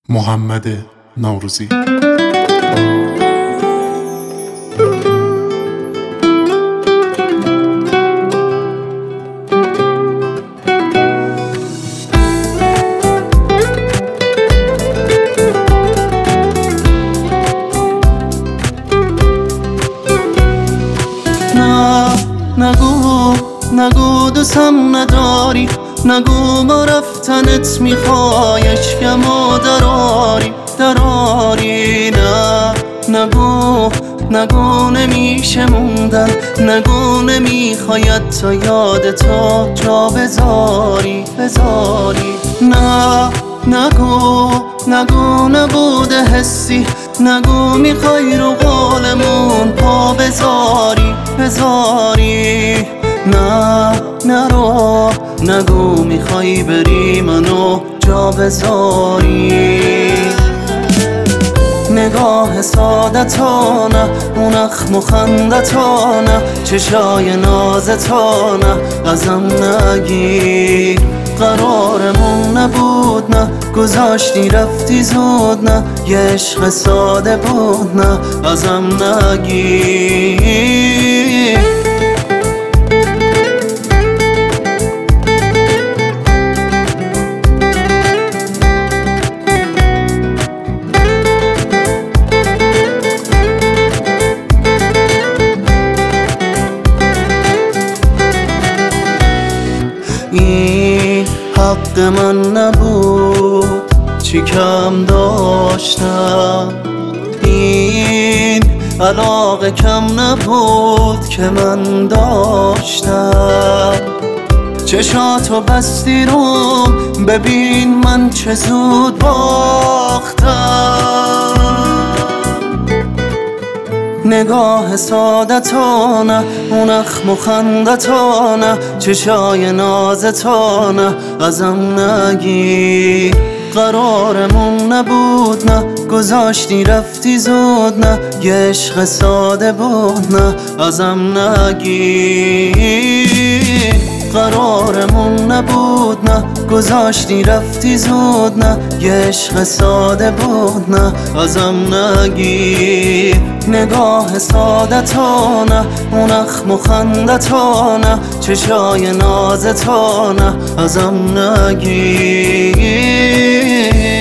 محمد نوروزی. نگو دوستم نداری، نگو با رفتنت میخوای عشقمو دراری. نگو نمیشه موندن، نگو نمیخواید تا یادتو جا بذاری. نگو نبوده حسی، نگو میخوای رو قولمون پا بذاری. نرو نگو میخوای بری منو جا بذاری. نگاه سادتانه، اون اخم و خندتانه، چشای نازتانه ازم نگیر. قرارمون نبود نه، گذاشتی رفتی زود نه، یه عشق ساده بود نه ازم نگیر. این حق من نبود، چی کم داشتم؟ این علاقه کم نبود که من داشتم. چشاتو بستی روم، ببین من چه زود باختم. نگاه سادتانه، اون اخم و خندتانه، چشای نازتانه ازم نگیر. قرارمون نبود نه، گذاشتی رفتی زود نه، یه عشق ساده بود نه ازم نگیر. قرارمون نبود نه، گذاشتی رفتی زود نه، یه عشق ساده بود نه ازم نگیر. نگاه سادتانه، اون اخم و خندتانه، چشای نازتانه ازم نگیر.